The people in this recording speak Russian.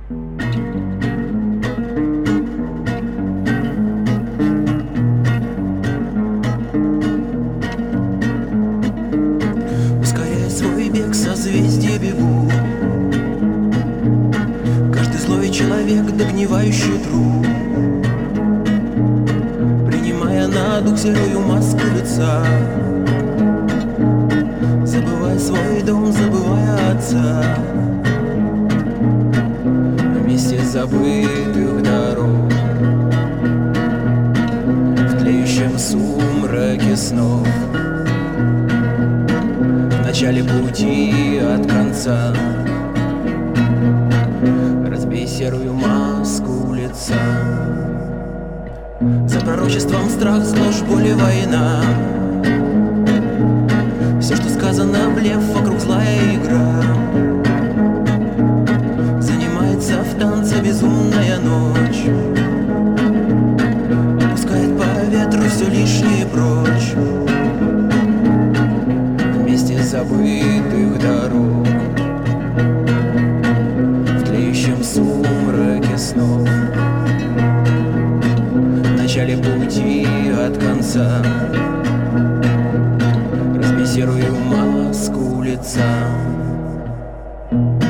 Ускоряя свой бег, созвездия бегу. Каждый злой человек, догнивающий труп, принимая на дух серую маску лица, забывая свой дом, забывая отца. На месте забытых дорог, в тлеющем сумраке снов, в начале пути от конца, разбей серую маску лица. За пророчеством страх, ложь, боль и война. Все, что сказано, блеф, вокруг злая игра. Занимается в танце безумная ночь, опускает по ветру все лишнее прочь. На месте забытых дорог, в тлеющем сумраке снов, в начале пути от конца, разбей серую маску лица.